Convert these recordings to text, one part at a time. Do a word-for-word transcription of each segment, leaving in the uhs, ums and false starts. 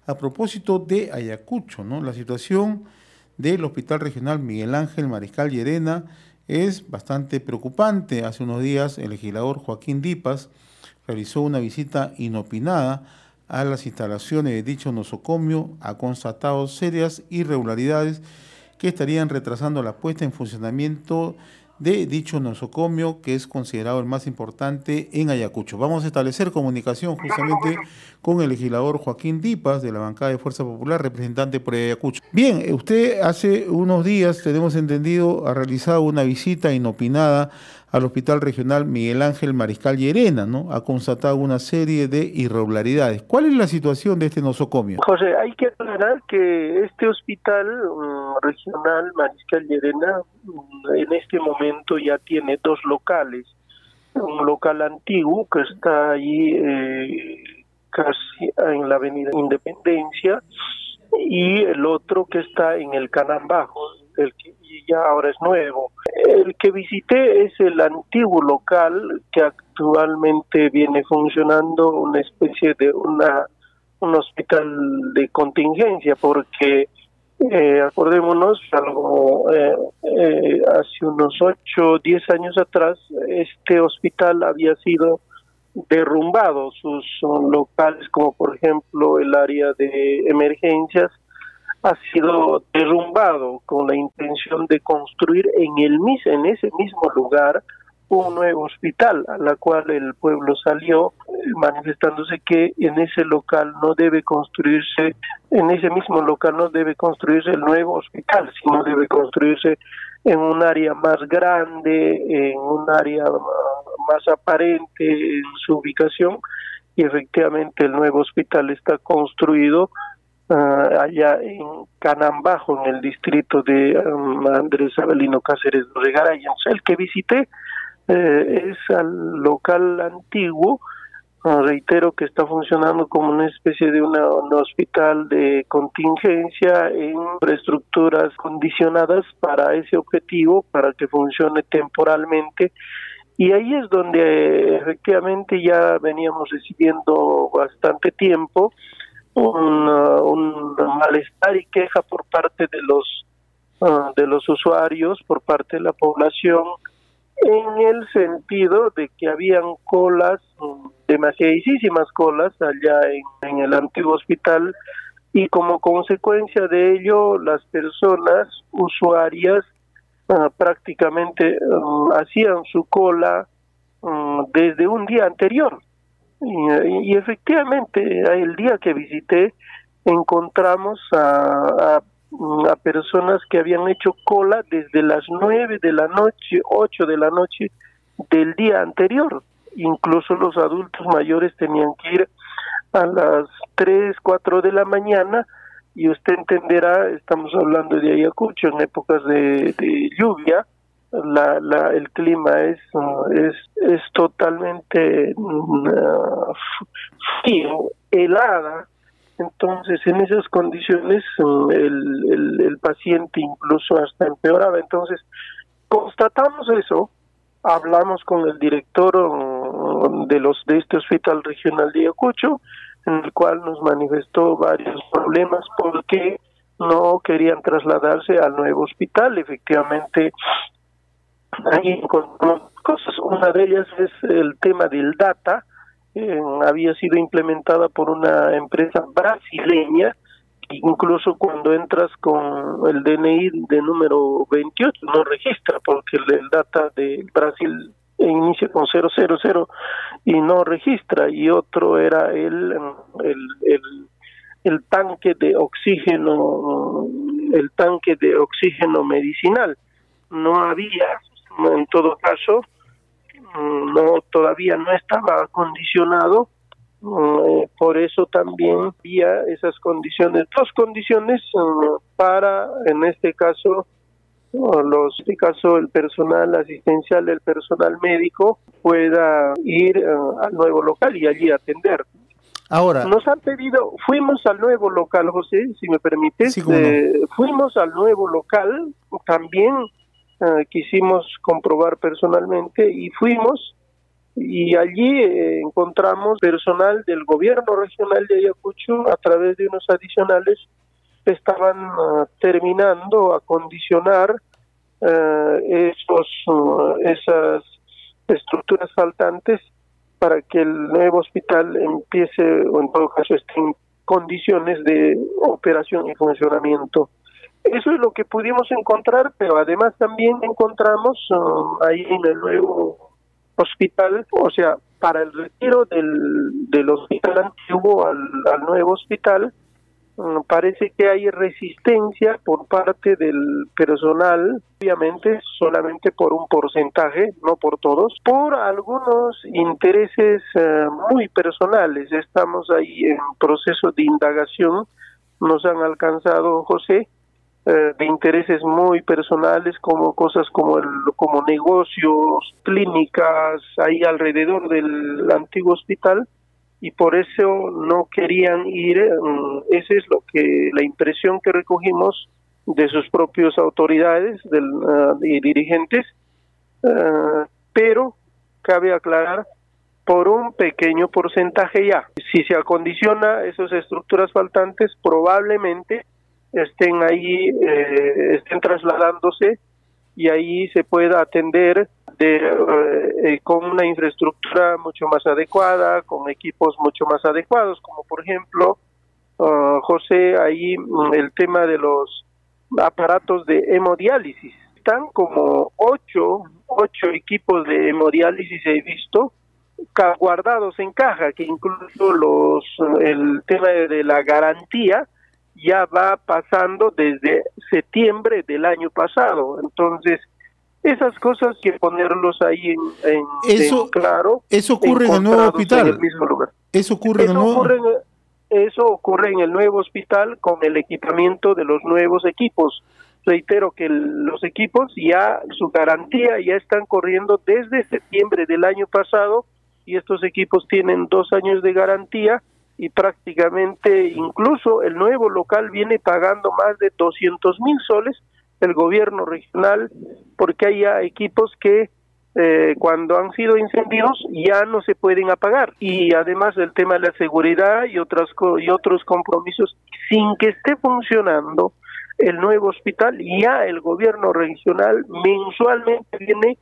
a propósito de Ayacucho, ¿no? La situación del Hospital Regional Miguel Ángel Mariscal Llerena es bastante preocupante. Hace unos días el legislador Joaquín Dipas realizó una visita inopinada a las instalaciones de dicho nosocomio, ha constatado serias irregularidades que estarían retrasando la puesta en funcionamiento de dicho nosocomio, que es considerado el más importante en Ayacucho. Vamos a establecer comunicación justamente con el legislador Joaquín Dipas, de la bancada de Fuerza Popular, representante por Ayacucho. Bien, usted hace unos días, tenemos entendido, ha realizado una visita inopinada al Hospital Regional Miguel Ángel Mariscal Llerena, ¿no? Ha constatado una serie de irregularidades. ¿Cuál es la situación de este nosocomio? José, hay que aclarar que este Hospital um, Regional Mariscal Llerena um, en este momento ya tiene dos locales. Un local antiguo que está ahí eh, casi en la Avenida Independencia y el otro que está en el Canambajo, el que ya ahora es nuevo. El que visité es el antiguo local que actualmente viene funcionando una especie de una un hospital de contingencia, porque eh, acordémonos, algo, eh, eh, hace unos ocho o diez años atrás, este hospital había sido derrumbado, sus son locales como por ejemplo el área de emergencias ha sido derrumbado con la intención de construir en el en ese mismo lugar un nuevo hospital, a la cual el pueblo salió manifestándose que en ese local no debe construirse, en ese mismo local no debe construirse el nuevo hospital, sino debe construirse en un área más grande, en un área más aparente en su ubicación, y efectivamente el nuevo hospital está construido Uh, allá en Canambajo, en el distrito de um, Andrés Avelino Cáceres Regaray. El que visité eh, es al local antiguo, uh, reitero que está funcionando como una especie de una, un hospital de contingencia en infraestructuras condicionadas para ese objetivo, para que funcione temporalmente. Y ahí es donde eh, efectivamente ya veníamos recibiendo bastante tiempo Un, uh, un malestar y queja por parte de los uh, de los usuarios, por parte de la población, en el sentido de que habían colas, um, demasiadísimas colas allá en, en el antiguo hospital, y como consecuencia de ello las personas usuarias uh, prácticamente uh, hacían su cola uh, desde un día anterior. Y, y efectivamente, el día que visité, encontramos a, a, a personas que habían hecho cola desde las nueve de la noche, ocho de la noche del día anterior. Incluso los adultos mayores tenían que ir a las tres, cuatro de la mañana, y usted entenderá, estamos hablando de Ayacucho en épocas de, de lluvia. La, la, el clima es es, es totalmente uh, frío, helada. Entonces en esas condiciones uh, el, el, el paciente incluso hasta empeoraba. Entonces constatamos eso, hablamos con el director uh, de los de este hospital regional de Ayacucho, en el cual nos manifestó varios problemas porque no querían trasladarse al nuevo hospital. Efectivamente, ahí encontramos cosas. Una de ellas es el tema del data. Eh, había sido implementada por una empresa brasileña, que incluso cuando entras con el D N I de número veintiocho no registra, porque el, el data de Brasil inicia con cero cero cero y no registra. Y otro era el el, el el tanque de oxígeno, el tanque de oxígeno medicinal. No había, en todo caso, no todavía no estaba acondicionado, eh, por eso también había esas condiciones, dos condiciones uh, para, en este caso, uh, los, en este caso el personal asistencial, el personal médico pueda ir uh, al nuevo local y allí atender. Ahora, nos han pedido, fuimos al nuevo local, José, si me permites, sí, ¿cómo no? eh, fuimos al nuevo local, también uh, quisimos comprobar personalmente y fuimos, y allí eh, encontramos personal del gobierno regional de Ayacucho a través de unos adicionales estaban uh, terminando a condicionar uh, esos, uh, esas estructuras faltantes para que el nuevo hospital empiece, o en todo caso esté en condiciones de operación y funcionamiento. Eso es lo que pudimos encontrar, pero además también encontramos uh, ahí en el nuevo hospital, o sea, para el retiro del, del hospital antiguo al, al nuevo hospital, um, parece que hay resistencia por parte del personal, obviamente solamente por un porcentaje, no por todos, por algunos intereses uh, muy personales. Estamos ahí en proceso de indagación, nos han alcanzado, José, de intereses muy personales, como cosas como el, como negocios, clínicas ahí alrededor del antiguo hospital, y por eso no querían ir. Esa es lo que la impresión que recogimos de sus propias autoridades del, uh, y dirigentes, uh, pero cabe aclarar, por un pequeño porcentaje ya. Si se acondiciona esas estructuras faltantes, probablemente estén ahí, eh, estén trasladándose, y ahí se pueda atender de, eh, con una infraestructura mucho más adecuada, con equipos mucho más adecuados, como por ejemplo, uh, José, ahí el tema de los aparatos de hemodiálisis. Están como ocho, ocho equipos de hemodiálisis, he visto, guardados en caja, que incluso los el tema de la garantía ya va pasando desde septiembre del año pasado. Entonces, esas cosas hay que ponerlos ahí en, en, eso, en claro. Eso ocurre en el nuevo hospital. En el mismo lugar. Eso ocurre eso en el nuevo ocurre en, Eso ocurre en el nuevo hospital con el equipamiento de los nuevos equipos. Reitero que el, los equipos ya, su garantía ya están corriendo desde septiembre del año pasado, y estos equipos tienen dos años de garantía, y prácticamente incluso el nuevo local viene pagando más de doscientos mil soles el gobierno regional, porque hay ya equipos que eh, cuando han sido incendiados ya no se pueden apagar, y además el tema de la seguridad y otras y otros compromisos. Sin que esté funcionando el nuevo hospital, ya el gobierno regional mensualmente viene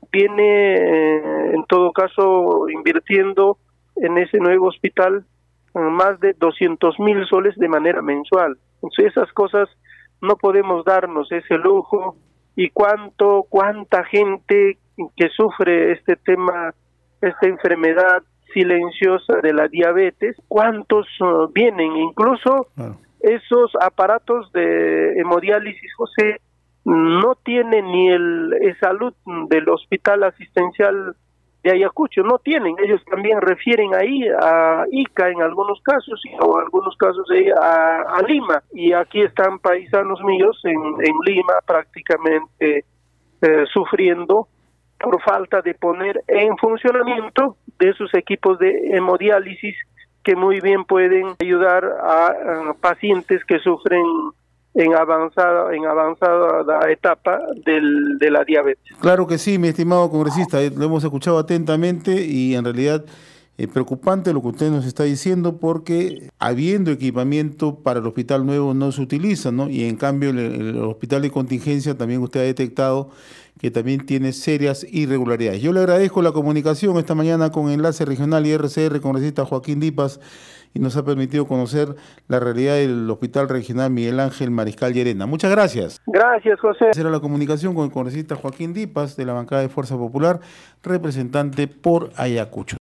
viene eh, en todo caso invirtiendo en ese nuevo hospital más de doscientos mil soles de manera mensual. Entonces esas cosas no podemos darnos ese lujo. Y cuánto, cuánta gente que sufre este tema, esta enfermedad silenciosa de la diabetes, cuántos uh, vienen, incluso claro. Esos aparatos de hemodiálisis, José, no tienen ni el, el salud del hospital asistencial de Ayacucho, no tienen. Ellos también refieren ahí a Ica en algunos casos, o en algunos casos a, a Lima, y aquí están paisanos míos en, en Lima prácticamente eh, sufriendo por falta de poner en funcionamiento de esos equipos de hemodiálisis que muy bien pueden ayudar a, a pacientes que sufren en avanzada en avanzada etapa del, de la diabetes. Claro que sí, mi estimado congresista, lo hemos escuchado atentamente, y en realidad es preocupante lo que usted nos está diciendo, porque habiendo equipamiento para el hospital nuevo no se utiliza, ¿no? Y en cambio el, el hospital de contingencia también usted ha detectado que también tiene serias irregularidades. Yo le agradezco la comunicación esta mañana con Enlace Regional y R C R, congresista Joaquín Dipas, y nos ha permitido conocer la realidad del Hospital Regional Miguel Ángel Mariscal Llerena. Muchas gracias. Gracias, José. Esa era la comunicación con el congresista Joaquín Dipas, de la bancada de Fuerza Popular, representante por Ayacucho.